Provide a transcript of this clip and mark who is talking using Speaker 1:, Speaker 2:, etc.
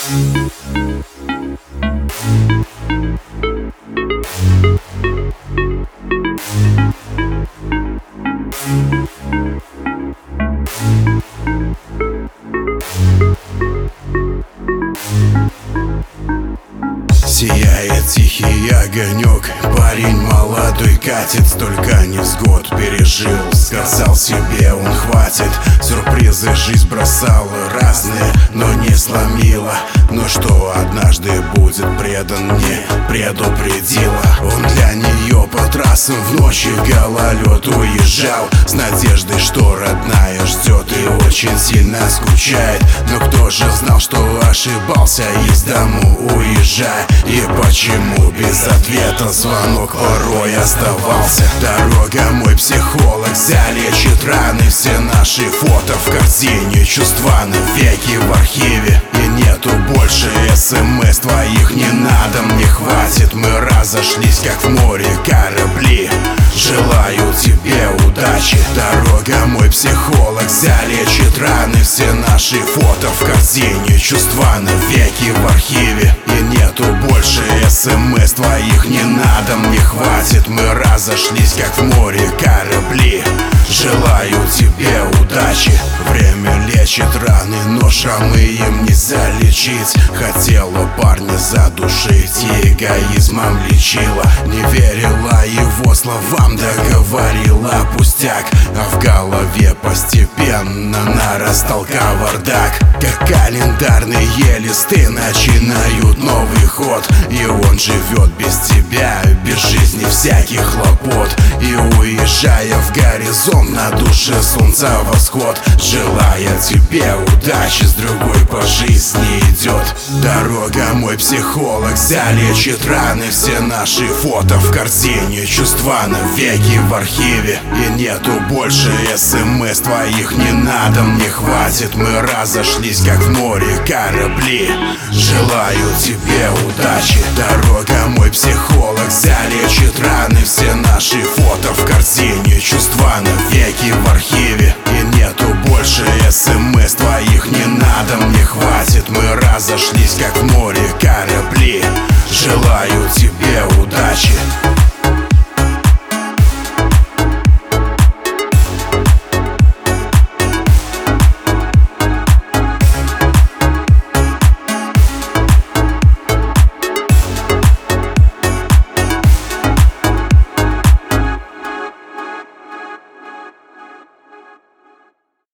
Speaker 1: Сияет тихий огонек, парень молодой катит, столько невзгод пережил. Сказал себе, он хватит, сюрпризы жизнь бросала разные, но не сломила. Но что однажды будет предан, не предупредила. Он для нее по трассам в ночи в гололед уезжал, с надеждой, что родная ждет и очень сильно скучает. Но кто же знал, что ошибался, из дому уезжая. И почему без ответа звонок порой оставался? Дорога, мой психолог, залечит раны. Все наши фото в корзине, чувства навеки в архиве. И нету больше СМС твоих, не надо, мне хватит. Мы разошлись, как в море корабли. Желаю тебе удачи. Дорога, мой психолог, залечит раны. Все наши фото в корзине, чувства навеки в архиве. И нету больше СМС твоих, не надо, мне хватит. Мы разошлись, как в море корабли. Желаю тебе удачи. Время лечит раны, но шрамы им не залечить. Хотела парня задушить и эгоизмом лечила. Не верила его словам, договорила пустяк. А в голове постепенно нарастал кавардак. Как календарные листы начинают новый ход. И он живет без тебя, без жизни всяких хлопот. И уезжая в горизонт, на душе солнца восход. Желая тебе удачи, с другой по жизни идет. Дорога, мой психолог, залечит раны. Все наши фото в корзине, чувства навеки в архиве. И нету больше СМС твоих, не надо, мне хватит. Мы разошлись, как в море корабли. Желаю тебе удачи. Дорога, мой психолог, залечит раны. Все наши фото в корзине, чувства навеки в архиве. И нету больше СМС твоих, не надо, мне хватит. Мы разошлись, как в море корабли. Желаю тебе удачи.